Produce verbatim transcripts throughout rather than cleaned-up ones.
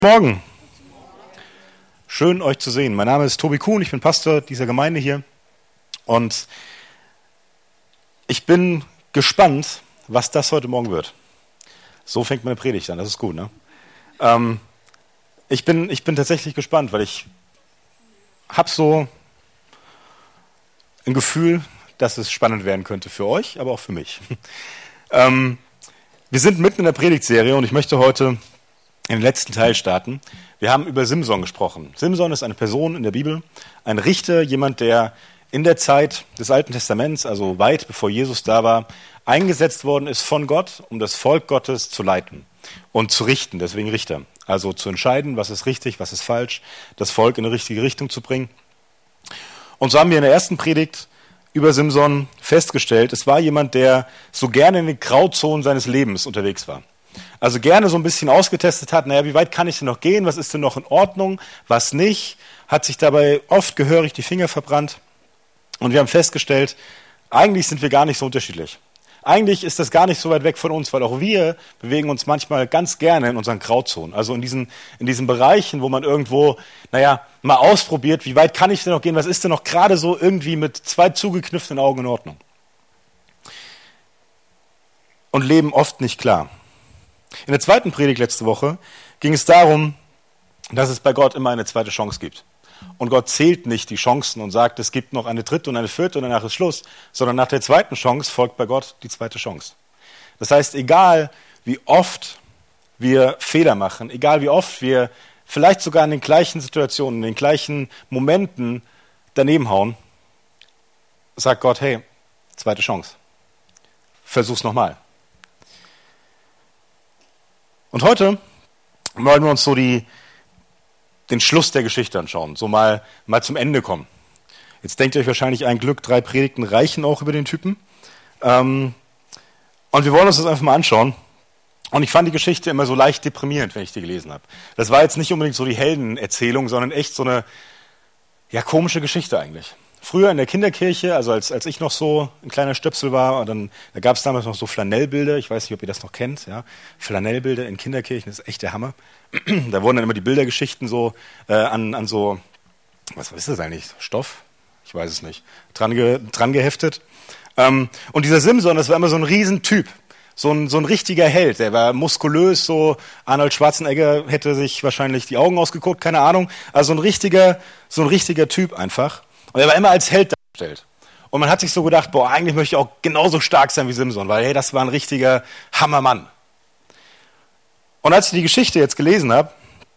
Morgen. Schön, euch zu sehen. Mein Name ist Tobi Kuhn, ich bin Pastor dieser Gemeinde hier und ich bin gespannt, was das heute Morgen wird. So fängt meine Predigt an, das ist gut, ne? Ähm, ich bin, ich bin tatsächlich gespannt, weil ich habe so ein Gefühl, dass es spannend werden könnte für euch, aber auch für mich. ähm, wir sind mitten in der Predigtserie und ich möchte heute in den letzten Teil starten. Wir haben über Simson gesprochen. Simson ist eine Person in der Bibel, ein Richter, jemand, der in der Zeit des Alten Testaments, also weit bevor Jesus da war, eingesetzt worden ist von Gott, um das Volk Gottes zu leiten und zu richten, deswegen Richter. Also zu entscheiden, was ist richtig, was ist falsch, das Volk in eine richtige Richtung zu bringen. Und so haben wir in der ersten Predigt über Simson festgestellt, es war jemand, der so gerne in den Grauzonen seines Lebens unterwegs war. Also gerne so ein bisschen ausgetestet hat, naja, wie weit kann ich denn noch gehen, was ist denn noch in Ordnung, was nicht, hat sich dabei oft gehörig die Finger verbrannt. Und wir haben festgestellt, eigentlich sind wir gar nicht so unterschiedlich. Eigentlich ist das gar nicht so weit weg von uns, weil auch wir bewegen uns manchmal ganz gerne in unseren Grauzonen. Also in diesen, in diesen Bereichen, wo man irgendwo, naja, mal ausprobiert, wie weit kann ich denn noch gehen, was ist denn noch gerade so irgendwie mit zwei zugekniffenen Augen in Ordnung. Und leben oft nicht klar. In der zweiten Predigt letzte Woche ging es darum, dass es bei Gott immer eine zweite Chance gibt. Und Gott zählt nicht die Chancen und sagt, es gibt noch eine dritte und eine vierte und danach ist Schluss, sondern nach der zweiten Chance folgt bei Gott die zweite Chance. Das heißt, egal wie oft wir Fehler machen, egal wie oft wir vielleicht sogar in den gleichen Situationen, in den gleichen Momenten daneben hauen, sagt Gott, hey, zweite Chance. Versuch's nochmal. Und heute wollen wir uns so die, den Schluss der Geschichte anschauen, so mal, mal zum Ende kommen. Jetzt denkt ihr euch wahrscheinlich, ein Glück, drei Predigten reichen auch über den Typen. Ähm, und wir wollen uns das einfach mal anschauen. Und ich fand die Geschichte immer so leicht deprimierend, wenn ich die gelesen habe. Das war jetzt nicht unbedingt so die Heldenerzählung, sondern echt so eine ja, komische Geschichte eigentlich. Früher in der Kinderkirche, also als, als ich noch so ein kleiner Stöpsel war, dann, da gab es damals noch so Flanellbilder, ich weiß nicht, ob ihr das noch kennt, ja? Flanellbilder in Kinderkirchen, das ist echt der Hammer. Da wurden dann immer die Bildergeschichten so äh, an, an so, was, was ist das eigentlich, Stoff? Ich weiß es nicht, dran, ge, dran geheftet. Ähm, und dieser Simson, das war immer so ein Riesentyp, so ein, so ein richtiger Held, der war muskulös, so Arnold Schwarzenegger hätte sich wahrscheinlich die Augen ausgeguckt, keine Ahnung, also ein richtiger, so ein richtiger Typ einfach. Und er war immer als Held dargestellt. Und man hat sich so gedacht, boah, eigentlich möchte ich auch genauso stark sein wie Simson, weil hey, das war ein richtiger Hammermann. Und als ich die Geschichte jetzt gelesen habe,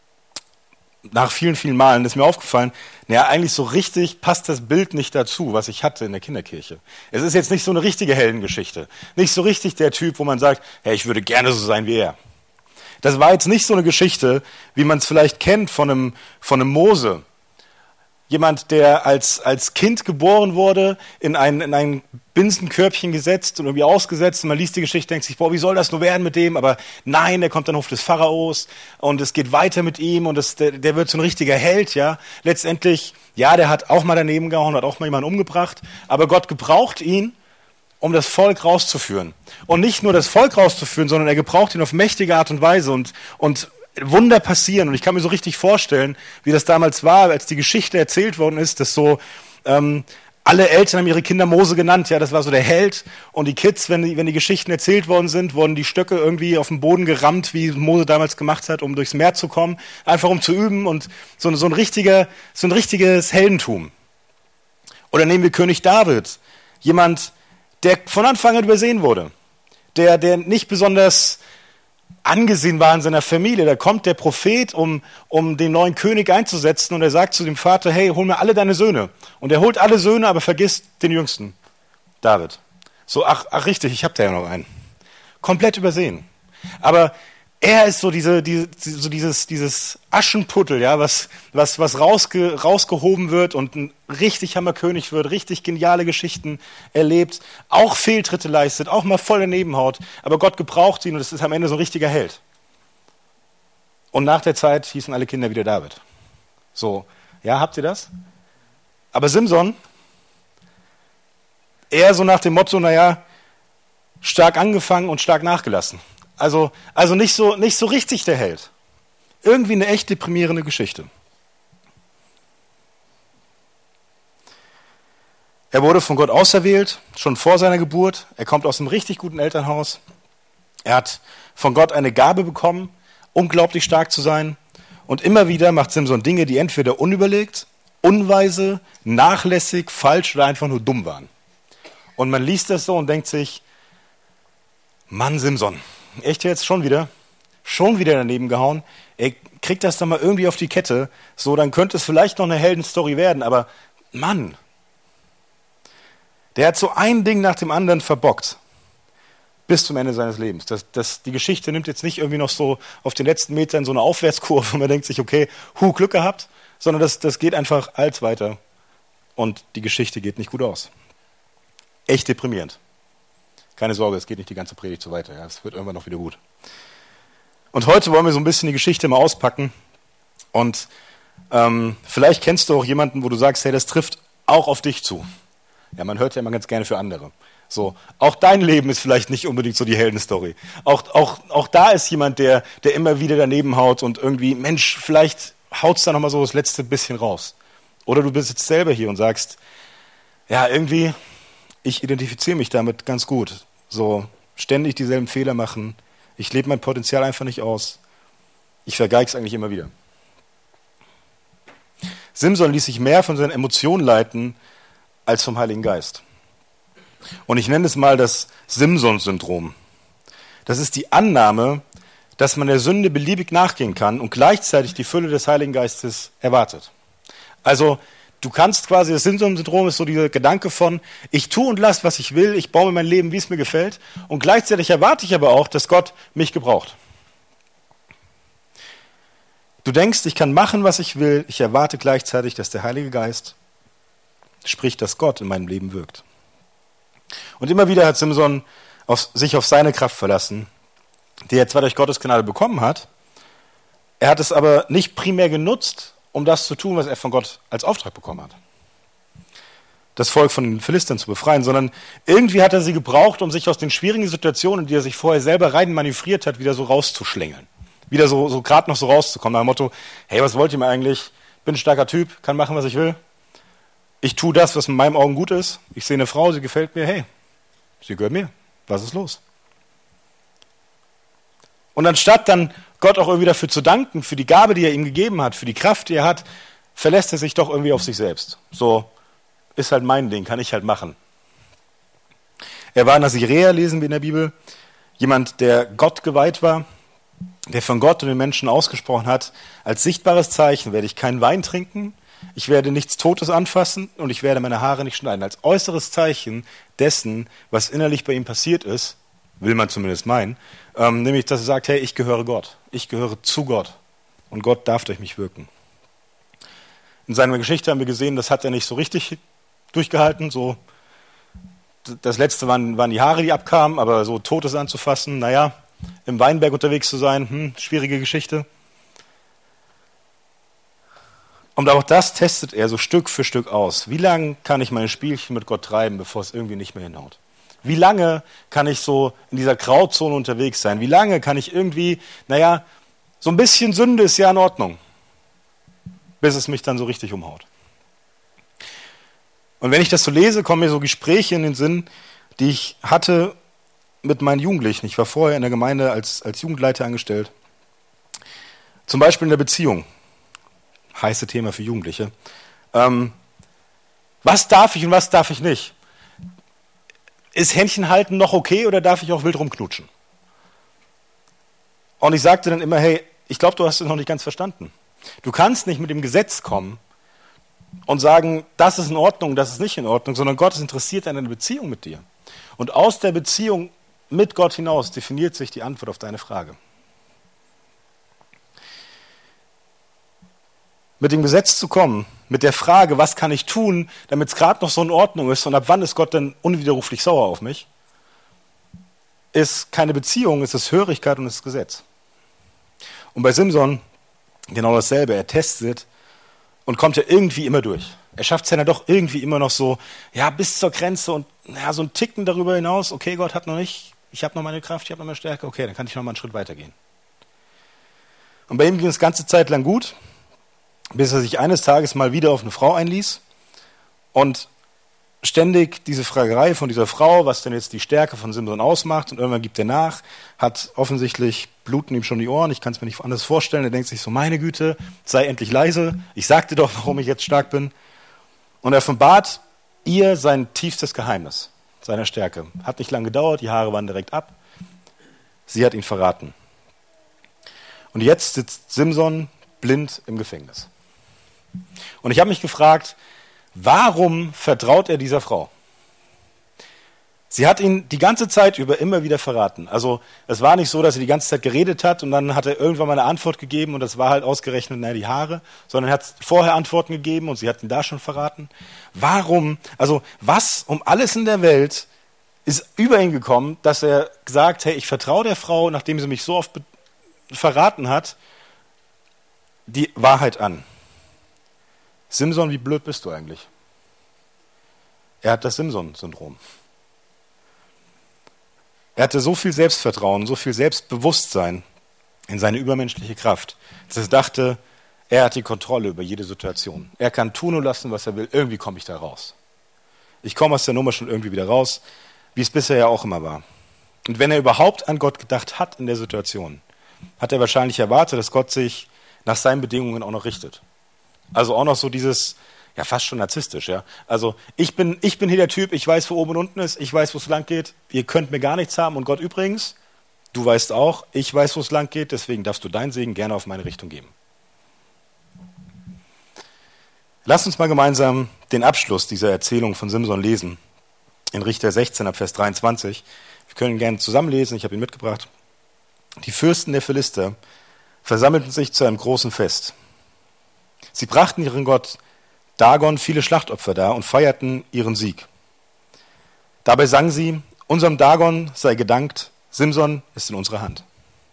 nach vielen, vielen Malen, ist mir aufgefallen, naja, eigentlich so richtig passt das Bild nicht dazu, was ich hatte in der Kinderkirche. Es ist jetzt nicht so eine richtige Heldengeschichte. Nicht so richtig der Typ, wo man sagt, hey, ich würde gerne so sein wie er. Das war jetzt nicht so eine Geschichte, wie man es vielleicht kennt von einem, von einem Mose. Jemand, der als, als Kind geboren wurde, in ein, in ein Binsenkörbchen gesetzt und irgendwie ausgesetzt. Und man liest die Geschichte, denkt sich, boah, wie soll das nur werden mit dem? Aber nein, der kommt an den Hof des Pharaos und es geht weiter mit ihm und es, der, der wird so ein richtiger Held, ja. Letztendlich, ja, der hat auch mal daneben gehauen, hat auch mal jemanden umgebracht. Aber Gott gebraucht ihn, um das Volk rauszuführen. Und nicht nur das Volk rauszuführen, sondern er gebraucht ihn auf mächtige Art und Weise und, und Wunder passieren. Und ich kann mir so richtig vorstellen, wie das damals war, als die Geschichte erzählt worden ist, dass so ähm, alle Eltern haben ihre Kinder Mose genannt. Ja, das war so der Held. Und die Kids, wenn die, wenn die Geschichten erzählt worden sind, wurden die Stöcke irgendwie auf den Boden gerammt, wie Mose damals gemacht hat, um durchs Meer zu kommen. Einfach um zu üben und so, so, ein, richtiger, so ein richtiges Heldentum. Oder nehmen wir König David. Jemand, der von Anfang an übersehen wurde. Der, der nicht besonders angesehen war in seiner Familie. Da kommt der Prophet, um, um den neuen König einzusetzen und er sagt zu dem Vater, hey, hol mir alle deine Söhne. Und er holt alle Söhne, aber vergisst den Jüngsten, David. So, ach, ach richtig, ich habe da ja noch einen. Komplett übersehen. Aber er ist so, diese, diese, so dieses, dieses Aschenputtel, ja, was, was, was rausge, rausgehoben wird und ein richtig Hammerkönig wird, richtig geniale Geschichten erlebt, auch Fehltritte leistet, auch mal voll daneben haut, aber Gott gebraucht ihn und es ist am Ende so ein richtiger Held. Und nach der Zeit hießen alle Kinder wieder David. So, ja, habt ihr das? Aber Simson, eher so nach dem Motto, naja, stark angefangen und stark nachgelassen. Also, also nicht so, nicht so richtig der Held. Irgendwie eine echt deprimierende Geschichte. Er wurde von Gott auserwählt, schon vor seiner Geburt. Er kommt aus einem richtig guten Elternhaus. Er hat von Gott eine Gabe bekommen, unglaublich stark zu sein. Und immer wieder macht Simson Dinge, die entweder unüberlegt, unweise, nachlässig, falsch oder einfach nur dumm waren. Und man liest das so und denkt sich, Mann, Simson, echt jetzt schon wieder? Schon wieder daneben gehauen? Ey, kriegt das doch mal irgendwie auf die Kette. So, dann könnte es vielleicht noch eine Heldenstory werden, aber Mann, der hat so ein Ding nach dem anderen verbockt. Bis zum Ende seines Lebens. Das, das, die Geschichte nimmt jetzt nicht irgendwie noch so auf den letzten Metern so eine Aufwärtskurve, wo man denkt sich, okay, hu, Glück gehabt, sondern das, das geht einfach als weiter und die Geschichte geht nicht gut aus. Echt deprimierend. Keine Sorge, es geht nicht die ganze Predigt so weiter. Ja, es wird irgendwann noch wieder gut. Und heute wollen wir so ein bisschen die Geschichte mal auspacken und ähm, vielleicht kennst du auch jemanden, wo du sagst, hey, das trifft auch auf dich zu. Ja, man hört ja immer ganz gerne für andere. So, auch dein Leben ist vielleicht nicht unbedingt so die Heldenstory. Auch, auch, auch da ist jemand, der, der immer wieder daneben haut und irgendwie, Mensch, vielleicht haut's da nochmal so das letzte bisschen raus. Oder du bist jetzt selber hier und sagst, ja, irgendwie, ich identifiziere mich damit ganz gut. So, ständig dieselben Fehler machen. Ich lebe mein Potenzial einfach nicht aus. Ich vergeige es eigentlich immer wieder. Simson ließ sich mehr von seinen Emotionen leiten, als vom Heiligen Geist. Und ich nenne es mal das Simson-Syndrom. Das ist die Annahme, dass man der Sünde beliebig nachgehen kann und gleichzeitig die Fülle des Heiligen Geistes erwartet. Also du kannst quasi, das Simson-Syndrom ist so dieser Gedanke von, ich tue und lasse, was ich will, ich baue mir mein Leben, wie es mir gefällt und gleichzeitig erwarte ich aber auch, dass Gott mich gebraucht. Du denkst, ich kann machen, was ich will, ich erwarte gleichzeitig, dass der Heilige Geist sprich, dass Gott in meinem Leben wirkt. Und immer wieder hat Simson auf, sich auf seine Kraft verlassen, die er zwar durch Gottes Gnade bekommen hat, er hat es aber nicht primär genutzt, um das zu tun, was er von Gott als Auftrag bekommen hat. Das Volk von den Philistern zu befreien, sondern irgendwie hat er sie gebraucht, um sich aus den schwierigen Situationen, in die er sich vorher selber rein manövriert hat, wieder so rauszuschlängeln. Wieder so, so gerade noch so rauszukommen, nach dem Motto, hey, was wollt ihr mir eigentlich? Bin ein starker Typ, kann machen, was ich will. Ich tue das, was in meinen Augen gut ist. Ich sehe eine Frau, sie gefällt mir. Hey, sie gehört mir. Was ist los? Und anstatt dann Gott auch irgendwie dafür zu danken, für die Gabe, die er ihm gegeben hat, für die Kraft, die er hat, verlässt er sich doch irgendwie auf sich selbst. So, ist halt mein Ding, kann ich halt machen. Er war Naziräer, lesen wir in der Bibel. Jemand, der Gott geweiht war, der von Gott und den Menschen ausgesprochen hat, als sichtbares Zeichen werde ich keinen Wein trinken, ich werde nichts Totes anfassen und ich werde meine Haare nicht schneiden. Als äußeres Zeichen dessen, was innerlich bei ihm passiert ist, will man zumindest meinen, ähm, nämlich, dass er sagt, hey, ich gehöre Gott. Ich gehöre zu Gott. Und Gott darf durch mich wirken. In seiner Geschichte haben wir gesehen, das hat er nicht so richtig durchgehalten. So, das Letzte waren, waren die Haare, die abkamen, aber so Totes anzufassen, naja, im Weinberg unterwegs zu sein, hm, schwierige Geschichte. Und auch das testet er so Stück für Stück aus. Wie lange kann ich meine Spielchen mit Gott treiben, bevor es irgendwie nicht mehr hinhaut? Wie lange kann ich so in dieser Grauzone unterwegs sein? Wie lange kann ich irgendwie, naja, so ein bisschen Sünde ist ja in Ordnung, bis es mich dann so richtig umhaut. Und wenn ich das so lese, kommen mir so Gespräche in den Sinn, die ich hatte mit meinen Jugendlichen. Ich war vorher in der Gemeinde als, als Jugendleiter angestellt. Zum Beispiel in der Beziehung. Heiße Thema für Jugendliche. Ähm, was darf ich und was darf ich nicht? Ist Händchen halten noch okay oder darf ich auch wild rumknutschen? Und ich sagte dann immer, hey, ich glaube, du hast es noch nicht ganz verstanden. Du kannst nicht mit dem Gesetz kommen und sagen, das ist in Ordnung, das ist nicht in Ordnung, sondern Gott ist interessiert an einer Beziehung mit dir. Und aus der Beziehung mit Gott hinaus definiert sich die Antwort auf deine Frage. Mit dem Gesetz zu kommen, mit der Frage, was kann ich tun, damit es gerade noch so in Ordnung ist und ab wann ist Gott denn unwiderruflich sauer auf mich, ist keine Beziehung, ist es Hörigkeit und ist Gesetz. Und bei Simson genau dasselbe. Er testet und kommt ja irgendwie immer durch. Er schafft es ja dann doch irgendwie immer noch so, ja, bis zur Grenze und ja, so ein Ticken darüber hinaus. Okay, Gott hat noch nicht, ich habe noch meine Kraft, ich habe noch meine Stärke. Okay, dann kann ich noch mal einen Schritt weitergehen. Und bei ihm ging es ganze Zeit lang gut, bis er sich eines Tages mal wieder auf eine Frau einließ und ständig diese Fragerei von dieser Frau, was denn jetzt die Stärke von Simson ausmacht, und irgendwann gibt er nach, hat offensichtlich bluten ihm schon die Ohren, ich kann es mir nicht anders vorstellen, er denkt sich so, meine Güte, sei endlich leise, ich sag dir doch, warum ich jetzt stark bin. Und er offenbart ihr sein tiefstes Geheimnis, seiner Stärke. Hat nicht lange gedauert, die Haare waren direkt ab, sie hat ihn verraten. Und jetzt sitzt Simson blind im Gefängnis. Und ich habe mich gefragt, warum vertraut er dieser Frau? Sie hat ihn die ganze Zeit über immer wieder verraten. Also es war nicht so, dass er die ganze Zeit geredet hat und dann hat er irgendwann mal eine Antwort gegeben und das war halt ausgerechnet, naja, die Haare, sondern er hat vorher Antworten gegeben und sie hat ihn da schon verraten. Warum, also was um alles in der Welt ist über ihn gekommen, dass er gesagt, hey, ich vertraue der Frau, nachdem sie mich so oft be- verraten hat, die Wahrheit an. Simson, wie blöd bist du eigentlich? Er hat das Simson-Syndrom. Er hatte so viel Selbstvertrauen, so viel Selbstbewusstsein in seine übermenschliche Kraft, dass er dachte, er hat die Kontrolle über jede Situation. Er kann tun und lassen, was er will. Irgendwie komme ich da raus. Ich komme aus der Nummer schon irgendwie wieder raus, wie es bisher ja auch immer war. Und wenn er überhaupt an Gott gedacht hat in der Situation, hat er wahrscheinlich erwartet, dass Gott sich nach seinen Bedingungen auch noch richtet. Also auch noch so dieses, ja fast schon narzisstisch, ja. Also ich bin, ich bin hier der Typ, ich weiß, wo oben und unten ist, ich weiß, wo es lang geht, ihr könnt mir gar nichts haben und Gott übrigens, du weißt auch, ich weiß, wo es lang geht, deswegen darfst du deinen Segen gerne auf meine Richtung geben. Lass uns mal gemeinsam den Abschluss dieser Erzählung von Simson lesen. In Richter sechzehn ab Vers dreiundzwanzig. Wir können ihn gerne zusammenlesen, ich habe ihn mitgebracht. Die Fürsten der Philister versammelten sich zu einem großen Fest. Sie brachten ihren Gott Dagon viele Schlachtopfer dar und feierten ihren Sieg. Dabei sangen sie, unserem Dagon sei gedankt, Simson ist in unserer Hand.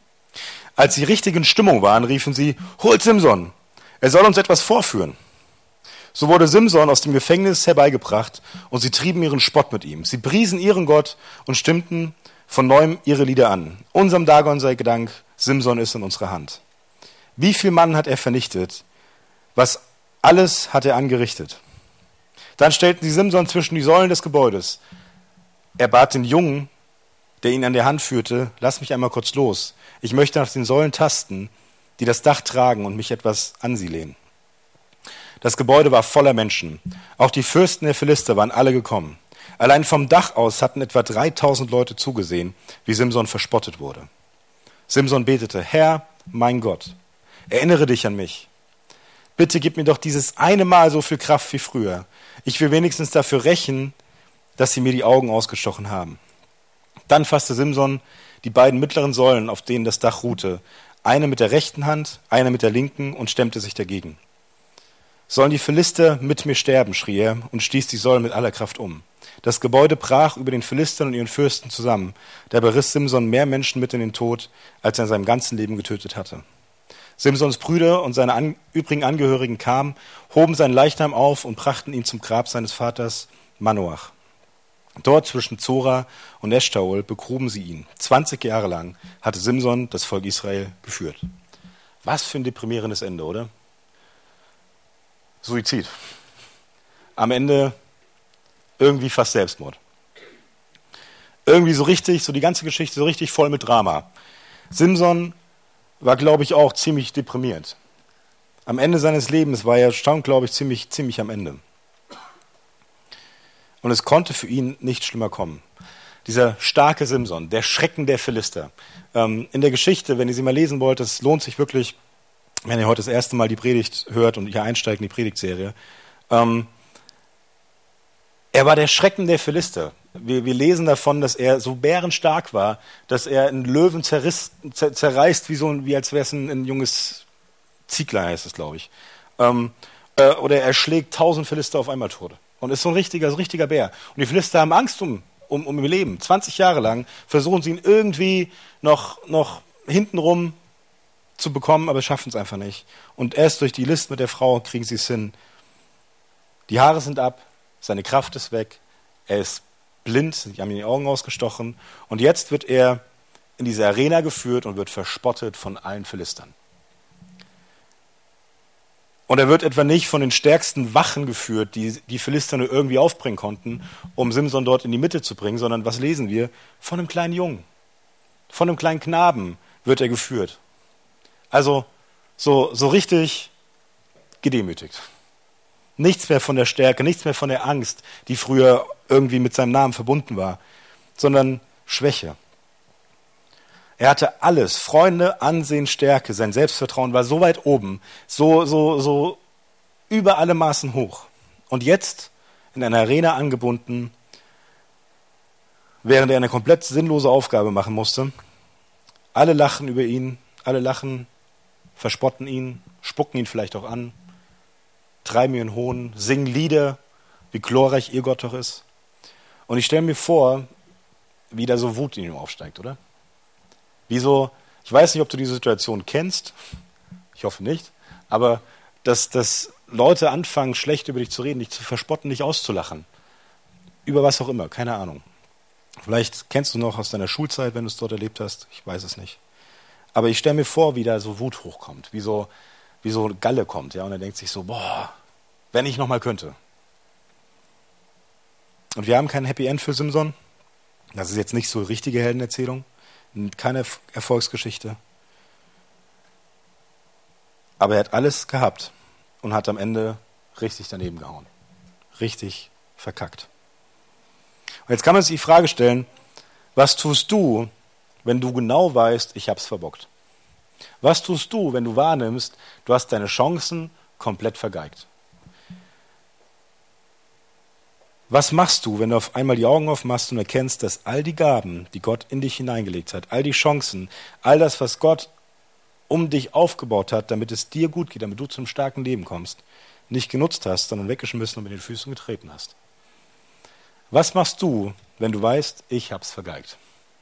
Als sie richtig in Stimmung waren, riefen sie, holt Simson, er soll uns etwas vorführen. So wurde Simson aus dem Gefängnis herbeigebracht und sie trieben ihren Spott mit ihm. Sie priesen ihren Gott und stimmten von neuem ihre Lieder an. Unserem Dagon sei Gedank, Simson ist in unserer Hand. Wie viel Mann hat er vernichtet? Was alles hat er angerichtet. Dann stellten sie Simson zwischen die Säulen des Gebäudes. Er bat den Jungen, der ihn an der Hand führte, lass mich einmal kurz los. Ich möchte nach den Säulen tasten, die das Dach tragen und mich etwas an sie lehnen. Das Gebäude war voller Menschen. Auch die Fürsten der Philister waren alle gekommen. Allein vom Dach aus hatten etwa dreitausend Leute zugesehen, wie Simson verspottet wurde. Simson betete, Herr, mein Gott, erinnere dich an mich. Bitte gib mir doch dieses eine Mal so viel Kraft wie früher. Ich will wenigstens dafür rächen, dass sie mir die Augen ausgestochen haben. Dann fasste Simson die beiden mittleren Säulen, auf denen das Dach ruhte, eine mit der rechten Hand, eine mit der linken und stemmte sich dagegen. Sollen die Philister mit mir sterben, schrie er und stieß die Säulen mit aller Kraft um. Das Gebäude brach über den Philistern und ihren Fürsten zusammen. Dabei riss Simson mehr Menschen mit in den Tod, als er in seinem ganzen Leben getötet hatte. Simsons Brüder und seine an, übrigen Angehörigen kamen, hoben seinen Leichnam auf und brachten ihn zum Grab seines Vaters Manoach. Dort zwischen Zora und Eschtaol begruben sie ihn. zwanzig Jahre lang hatte Simson das Volk Israel geführt. Was für ein deprimierendes Ende, oder? Suizid. Am Ende irgendwie fast Selbstmord. Irgendwie so richtig, so die ganze Geschichte so richtig voll mit Drama. Simson war, glaube ich, auch ziemlich deprimiert. Am Ende seines Lebens war er, stand, glaube ich, ziemlich, ziemlich am Ende. Und es konnte für ihn nicht schlimmer kommen. Dieser starke Simson, der Schrecken der Philister. Ähm, in der Geschichte, wenn ihr sie mal lesen wollt, es lohnt sich wirklich, wenn ihr heute das erste Mal die Predigt hört und hier einsteigt in die Predigtserie. Ähm, er war der Schrecken der Philister. Wir, wir lesen davon, dass er so bärenstark war, dass er einen Löwen zerriss, zer, zerreißt, wie, so ein, wie als wäre es ein, ein junges Ziegler, heißt es, glaube ich. Ähm, äh, oder er schlägt tausend Philister auf einmal tot. Und ist so ein richtiger, so ein richtiger Bär. Und die Philister haben Angst um, um, um ihr Leben. zwanzig Jahre lang versuchen sie ihn irgendwie noch, noch hintenrum zu bekommen, aber schaffen es einfach nicht. Und erst durch die List mit der Frau kriegen sie es hin. Die Haare sind ab, seine Kraft ist weg, er ist blind, sie haben ihm die Augen ausgestochen und jetzt wird er in diese Arena geführt und wird verspottet von allen Philistern. Und er wird etwa nicht von den stärksten Wachen geführt, die die Philister nur irgendwie aufbringen konnten, um Simson dort in die Mitte zu bringen, sondern was lesen wir? Von einem kleinen Jungen, von einem kleinen Knaben wird er geführt. Also so, so richtig gedemütigt. Nichts mehr von der Stärke, nichts mehr von der Angst, die früher irgendwie mit seinem Namen verbunden war, sondern Schwäche. Er hatte alles, Freunde, Ansehen, Stärke, sein Selbstvertrauen war so weit oben, so, so, so über alle Maßen hoch. Und jetzt in einer Arena angebunden, während er eine komplett sinnlose Aufgabe machen musste. Alle lachen über ihn, alle lachen, verspotten ihn, spucken ihn vielleicht auch an, treiben ihn Hohn, singen Lieder, wie glorreich ihr Gott doch ist. Und ich stelle mir vor, wie da so Wut in ihm aufsteigt, oder? Wieso, ich weiß nicht, ob du diese Situation kennst, ich hoffe nicht, aber dass, dass Leute anfangen, schlecht über dich zu reden, dich zu verspotten, dich auszulachen. Über was auch immer, keine Ahnung. Vielleicht kennst du noch aus deiner Schulzeit, wenn du es dort erlebt hast, ich weiß es nicht. Aber ich stelle mir vor, wie da so Wut hochkommt, wie so, wie so Galle kommt, ja, und er denkt sich so, boah, wenn ich nochmal könnte. Und wir haben kein Happy End für Simson. Das ist jetzt nicht so eine richtige Heldenerzählung. Keine Erfolgsgeschichte. Aber er hat alles gehabt und hat am Ende richtig daneben gehauen. Richtig verkackt. Und jetzt kann man sich die Frage stellen, was tust du, wenn du genau weißt, ich hab's verbockt? Was tust du, wenn du wahrnimmst, du hast deine Chancen komplett vergeigt? Was machst du, wenn du auf einmal die Augen aufmachst und erkennst, dass all die Gaben, die Gott in dich hineingelegt hat, all die Chancen, all das, was Gott um dich aufgebaut hat, damit es dir gut geht, damit du zum starken Leben kommst, nicht genutzt hast, sondern weggeschmissen und mit den Füßen getreten hast? Was machst du, wenn du weißt, ich hab's vergeigt?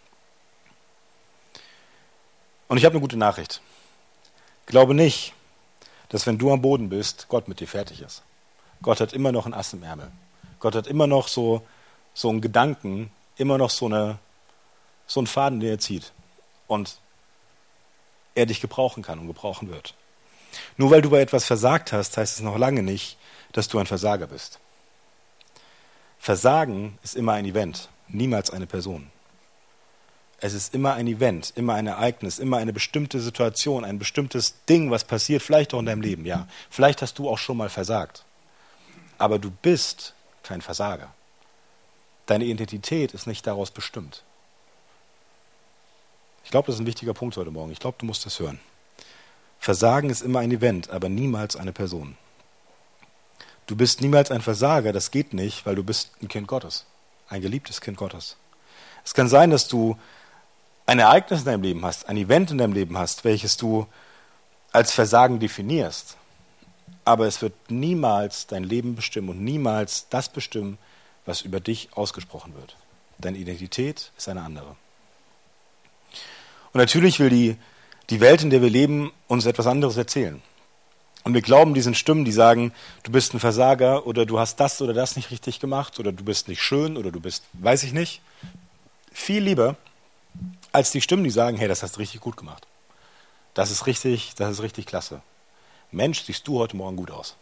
Und ich habe eine gute Nachricht. Glaube nicht, dass wenn du am Boden bist, Gott mit dir fertig ist. Gott hat immer noch ein Ass im Ärmel. Gott hat immer noch so, so einen Gedanken, immer noch so, eine, so einen Faden, den er zieht. Und er dich gebrauchen kann und gebrauchen wird. Nur weil du bei etwas versagt hast, heißt es noch lange nicht, dass du ein Versager bist. Versagen ist immer ein Event, niemals eine Person. Es ist immer ein Event, immer ein Ereignis, immer eine bestimmte Situation, ein bestimmtes Ding, was passiert, vielleicht auch in deinem Leben. Ja, vielleicht hast du auch schon mal versagt. Aber du bist kein Versager. Deine Identität ist nicht daraus bestimmt. Ich glaube, das ist ein wichtiger Punkt heute Morgen. Ich glaube, du musst das hören. Versagen ist immer ein Event, aber niemals eine Person. Du bist niemals ein Versager, das geht nicht, weil du bist ein Kind Gottes, ein geliebtes Kind Gottes. Es kann sein, dass du ein Ereignis in deinem Leben hast, ein Event in deinem Leben hast, welches du als Versagen definierst. Aber es wird niemals dein Leben bestimmen und niemals das bestimmen, was über dich ausgesprochen wird. Deine Identität ist eine andere. Und natürlich will die, die Welt, in der wir leben, uns etwas anderes erzählen. Und wir glauben diesen Stimmen, die sagen, du bist ein Versager oder du hast das oder das nicht richtig gemacht oder du bist nicht schön oder du bist, weiß ich nicht, viel lieber als die Stimmen, die sagen, hey, das hast du richtig gut gemacht. Das ist richtig, das ist richtig klasse. Mensch, siehst du heute Morgen gut aus.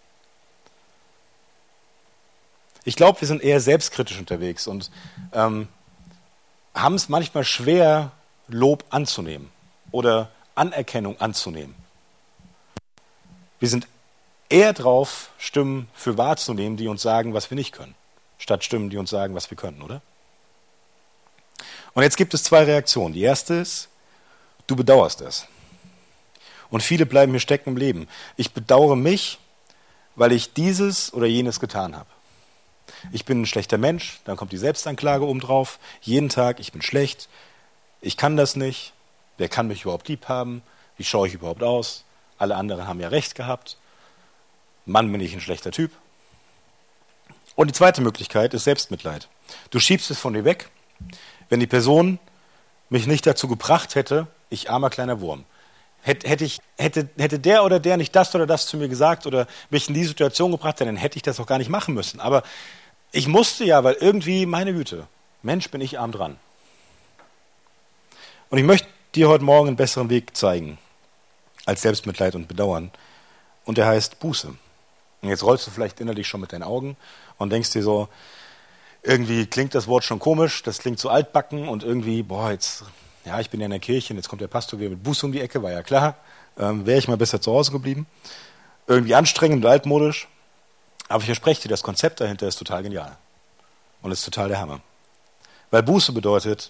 Ich glaube, wir sind eher selbstkritisch unterwegs und ähm, haben es manchmal schwer, Lob anzunehmen oder Anerkennung anzunehmen. Wir sind eher drauf, Stimmen für wahrzunehmen, die uns sagen, was wir nicht können, statt Stimmen, die uns sagen, was wir können, oder? Und jetzt gibt es zwei Reaktionen. Die erste ist, du bedauerst es. Und viele bleiben hier stecken im Leben. Ich bedauere mich, weil ich dieses oder jenes getan habe. Ich bin ein schlechter Mensch, dann kommt die Selbstanklage obendrauf. Jeden Tag, ich bin schlecht, ich kann das nicht. Wer kann mich überhaupt lieb haben? Wie schaue ich überhaupt aus? Alle anderen haben ja recht gehabt. Mann, bin ich ein schlechter Typ. Und die zweite Möglichkeit ist Selbstmitleid. Du schiebst es von dir weg. Wenn die Person mich nicht dazu gebracht hätte, ich armer kleiner Wurm, hätte, hätte, ich, hätte, hätte der oder der nicht das oder das zu mir gesagt oder mich in die Situation gebracht, dann hätte ich das auch gar nicht machen müssen. Aber ich musste ja, weil irgendwie, meine Güte, Mensch, bin ich arm dran. Und ich möchte dir heute Morgen einen besseren Weg zeigen als Selbstmitleid und Bedauern. und der heißt Buße. Und jetzt rollst du vielleicht innerlich schon mit deinen Augen und denkst dir so, irgendwie klingt das Wort schon komisch, das klingt so altbacken und irgendwie, boah, jetzt, ja, ich bin ja in der Kirche und jetzt kommt der Pastor wieder mit Buße um die Ecke, war ja klar, ähm, wäre ich mal besser zu Hause geblieben. Irgendwie anstrengend und altmodisch, aber ich verspreche dir, das Konzept dahinter ist total genial und ist total der Hammer. Weil Buße bedeutet,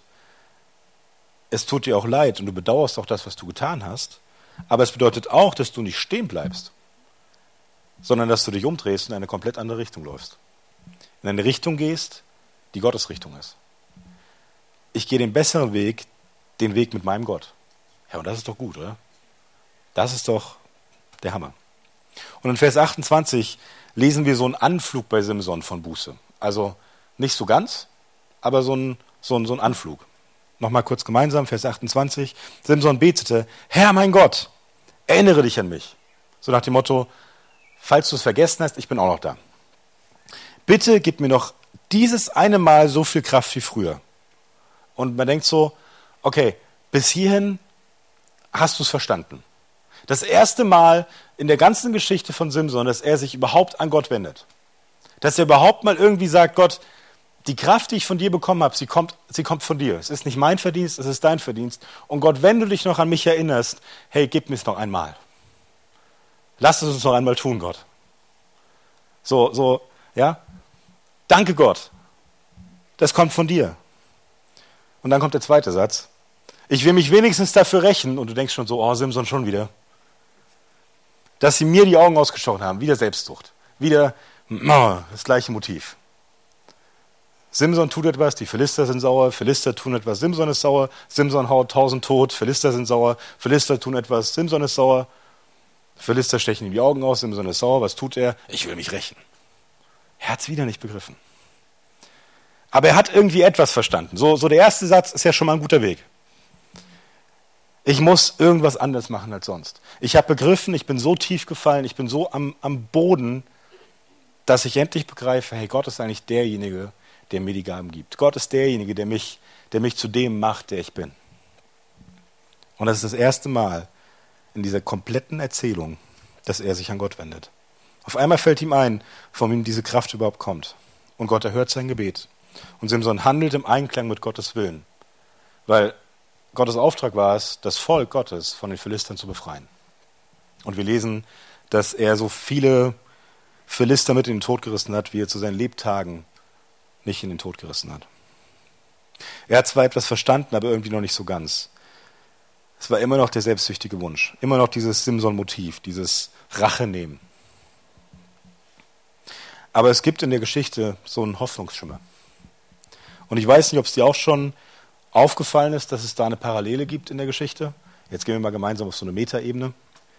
es tut dir auch leid und du bedauerst auch das, was du getan hast, aber es bedeutet auch, dass du nicht stehen bleibst, sondern dass du dich umdrehst und in eine komplett andere Richtung läufst. In eine Richtung gehst, die Gottes Richtung ist. Ich gehe den besseren Weg, den Weg mit meinem Gott. Ja, und das ist doch gut, oder? Das ist doch der Hammer. Und in Vers achtundzwanzig lesen wir so einen Anflug bei Simson von Buße. Also nicht so ganz, aber so ein, so ein, so ein Anflug. Nochmal kurz gemeinsam, Vers achtundzwanzig. Simson betete, Herr mein Gott, erinnere dich an mich. So nach dem Motto, falls du es vergessen hast, ich bin auch noch da. Bitte gib mir noch dieses eine Mal so viel Kraft wie früher. Und man denkt so, okay, bis hierhin hast du es verstanden. Das erste Mal in der ganzen Geschichte von Simson, dass er sich überhaupt an Gott wendet. Dass er überhaupt mal irgendwie sagt, Gott, die Kraft, die ich von dir bekommen habe, sie kommt, sie kommt von dir. Es ist nicht mein Verdienst, es ist dein Verdienst. Und Gott, wenn du dich noch an mich erinnerst, hey, gib mir es noch einmal. Lass es uns noch einmal tun, Gott. So, so, ja. Danke Gott, das kommt von dir. Und dann kommt der zweite Satz. Ich will mich wenigstens dafür rächen, und du denkst schon so, oh Simson schon wieder, dass sie mir die Augen ausgestochen haben, wieder Selbstsucht, wieder oh, das gleiche Motiv. Simson tut etwas, die Philister sind sauer, Philister tun etwas, Simson ist sauer, Simson haut tausend tot, Philister sind sauer, Philister tun etwas, Simson ist sauer, Philister stechen ihm die Augen aus, Simson ist sauer, was tut er? Ich will mich rächen. Er hat es wieder nicht begriffen. Aber er hat irgendwie etwas verstanden. So, so der erste Satz ist ja schon mal ein guter Weg. Ich muss irgendwas anderes machen als sonst. Ich habe begriffen, ich bin so tief gefallen, ich bin so am, am Boden, dass ich endlich begreife, hey, Gott ist eigentlich derjenige, der mir die Gaben gibt. Gott ist derjenige, der mich, der mich zu dem macht, der ich bin. Und das ist das erste Mal in dieser kompletten Erzählung, dass er sich an Gott wendet. Auf einmal fällt ihm ein, von wem diese Kraft überhaupt kommt. Und Gott erhört sein Gebet. Und Simson handelt im Einklang mit Gottes Willen. Weil Gottes Auftrag war es, das Volk Gottes von den Philistern zu befreien. Und wir lesen, dass er so viele Philister mit in den Tod gerissen hat, wie er zu seinen Lebtagen nicht in den Tod gerissen hat. Er hat zwar etwas verstanden, aber irgendwie noch nicht so ganz. Es war immer noch der selbstsüchtige Wunsch. Immer noch dieses Simson-Motiv, dieses Rache nehmen. Aber es gibt in der Geschichte so einen Hoffnungsschimmer. Und ich weiß nicht, ob es dir auch schon aufgefallen ist, dass es da eine Parallele gibt in der Geschichte. Jetzt gehen wir mal gemeinsam auf so eine Metaebene.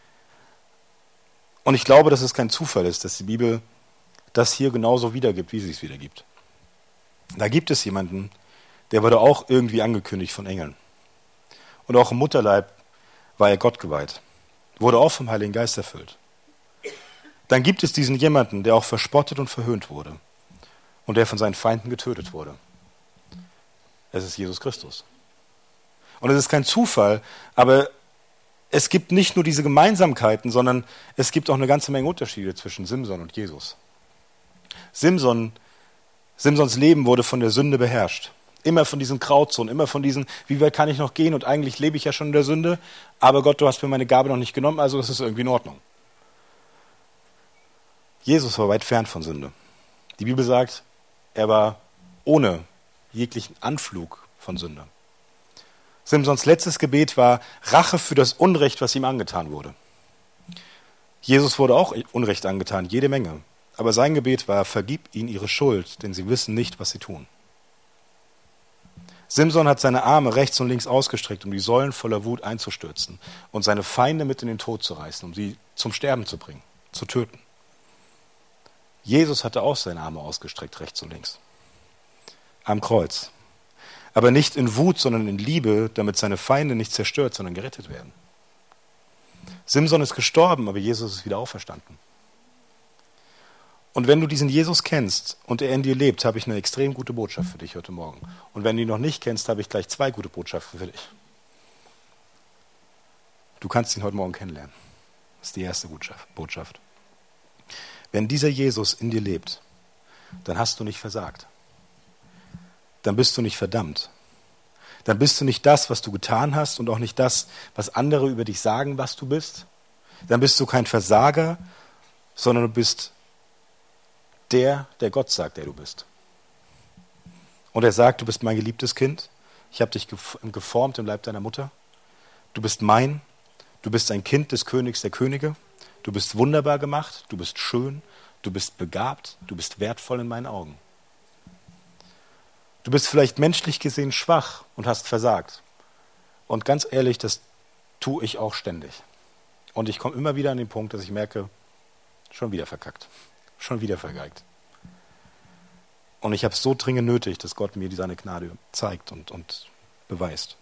Und ich glaube, dass es kein Zufall ist, dass die Bibel das hier genauso wiedergibt, wie sie es wiedergibt. Da gibt es jemanden, der wurde auch irgendwie angekündigt von Engeln. Und auch im Mutterleib war er Gott geweiht. Wurde auch vom Heiligen Geist erfüllt. Dann gibt es diesen jemanden, der auch verspottet und verhöhnt wurde und der von seinen Feinden getötet wurde. Es ist Jesus Christus. Und es ist kein Zufall, aber es gibt nicht nur diese Gemeinsamkeiten, sondern es gibt auch eine ganze Menge Unterschiede zwischen Simson und Jesus. Simson, Simsons Leben wurde von der Sünde beherrscht. Immer von diesen Grauzzonen, immer von diesen, wie weit kann ich noch gehen und eigentlich lebe ich ja schon in der Sünde, aber Gott, du hast mir meine Gabe noch nicht genommen, also das ist irgendwie in Ordnung. Jesus war weit fern von Sünde. Die Bibel sagt, er war ohne jeglichen Anflug von Sünde. Simsons letztes Gebet war Rache für das Unrecht, was ihm angetan wurde. Jesus wurde auch Unrecht angetan, jede Menge. Aber sein Gebet war, vergib ihnen ihre Schuld, denn sie wissen nicht, was sie tun. Simson hat seine Arme rechts und links ausgestreckt, um die Säulen voller Wut einzustürzen und seine Feinde mit in den Tod zu reißen, um sie zum Sterben zu bringen, zu töten. Jesus hatte auch seine Arme ausgestreckt, rechts und links. Am Kreuz. Aber nicht in Wut, sondern in Liebe, damit seine Feinde nicht zerstört, sondern gerettet werden. Simson ist gestorben, aber Jesus ist wieder auferstanden. Und wenn du diesen Jesus kennst und er in dir lebt, habe ich eine extrem gute Botschaft für dich heute Morgen. Und wenn du ihn noch nicht kennst, habe ich gleich zwei gute Botschaften für dich. Du kannst ihn heute Morgen kennenlernen. Das ist die erste Botschaft. Wenn dieser Jesus in dir lebt, dann hast du nicht versagt. Dann bist du nicht verdammt. Dann bist du nicht das, was du getan hast und auch nicht das, was andere über dich sagen, was du bist. Dann bist du kein Versager, sondern du bist der, der Gott sagt, der du bist. Und er sagt, du bist mein geliebtes Kind. Ich habe dich geformt im Leib deiner Mutter. Du bist mein. Du bist ein Kind des Königs der Könige. Du bist wunderbar gemacht. Du bist schön. Du bist begabt. Du bist wertvoll in meinen Augen. Du bist vielleicht menschlich gesehen schwach und hast versagt. Und ganz ehrlich, das tue ich auch ständig. Und ich komme immer wieder an den Punkt, dass ich merke, schon wieder verkackt. Schon wieder vergeigt. Und ich habe es so dringend nötig, dass Gott mir seine Gnade zeigt und, und beweist.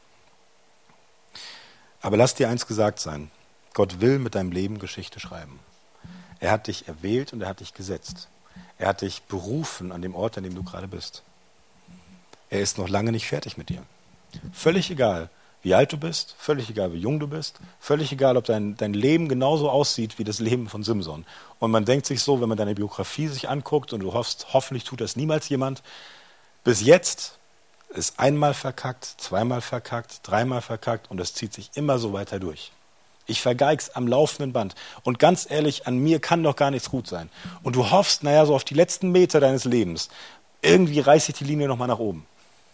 Aber lass dir eins gesagt sein. Gott will mit deinem Leben Geschichte schreiben. Er hat dich erwählt und er hat dich gesetzt. Er hat dich berufen an dem Ort, an dem du gerade bist. Er ist noch lange nicht fertig mit dir. Völlig egal, wie alt du bist, völlig egal, wie jung du bist, völlig egal, ob dein, dein Leben genauso aussieht wie das Leben von Simson. Und man denkt sich so, wenn man deine Biografie sich anguckt und du hoffst, hoffentlich tut das niemals jemand, bis jetzt ist einmal verkackt, zweimal verkackt, dreimal verkackt und das zieht sich immer so weiter durch. Ich vergeig's am laufenden Band. Und ganz ehrlich, an mir kann doch gar nichts gut sein. Und du hoffst, naja, so auf die letzten Meter deines Lebens, irgendwie reiße ich die Linie nochmal nach oben.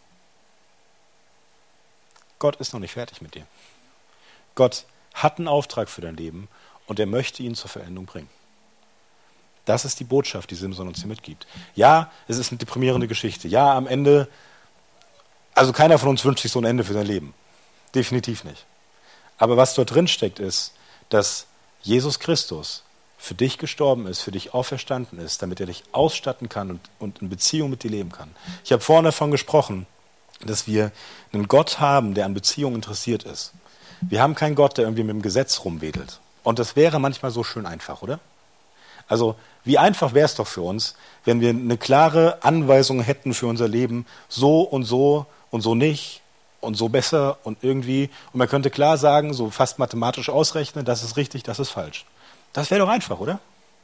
Gott ist noch nicht fertig mit dir. Gott hat einen Auftrag für dein Leben und er möchte ihn zur Veränderung bringen. Das ist die Botschaft, die Simson uns hier mitgibt. Ja, es ist eine deprimierende Geschichte. Ja, am Ende, also keiner von uns wünscht sich so ein Ende für sein Leben. Definitiv nicht. Aber was dort drin steckt, ist, dass Jesus Christus für dich gestorben ist, für dich auferstanden ist, damit er dich ausstatten kann und, und in Beziehung mit dir leben kann. Ich habe vorhin davon gesprochen, dass wir einen Gott haben, der an Beziehungen interessiert ist. Wir haben keinen Gott, der irgendwie mit dem Gesetz rumwedelt. Und das wäre manchmal so schön einfach, oder? Also wie einfach wäre es doch für uns, wenn wir eine klare Anweisung hätten für unser Leben, so und so und so nicht und so besser und irgendwie. Und man könnte klar sagen, so fast mathematisch ausrechnen, das ist richtig, das ist falsch. Das wäre doch einfach, oder?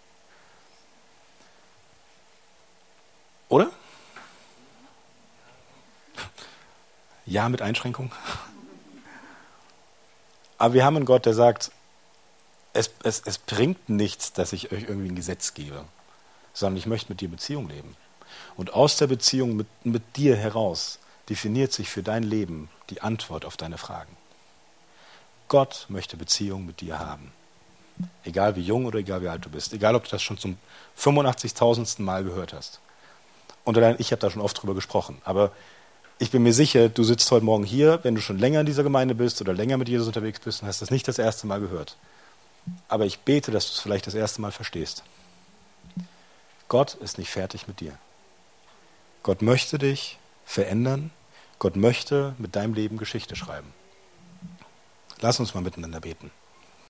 Oder? Ja, mit Einschränkung. Aber wir haben einen Gott, der sagt, es, es, es bringt nichts, dass ich euch irgendwie ein Gesetz gebe, sondern ich möchte mit dir Beziehung leben. Und aus der Beziehung mit, mit dir heraus definiert sich für dein Leben die Antwort auf deine Fragen. Gott möchte Beziehung mit dir haben. Egal wie jung oder egal wie alt du bist. Egal, ob du das schon zum fünfundachtzigtausendsten Mal gehört hast. Und allein ich habe da schon oft drüber gesprochen. Aber ich bin mir sicher, du sitzt heute Morgen hier, wenn du schon länger in dieser Gemeinde bist oder länger mit Jesus unterwegs bist und hast das nicht das erste Mal gehört. Aber ich bete, dass du es vielleicht das erste Mal verstehst. Gott ist nicht fertig mit dir. Gott möchte dich verändern. Gott möchte mit deinem Leben Geschichte schreiben. Lass uns mal miteinander beten.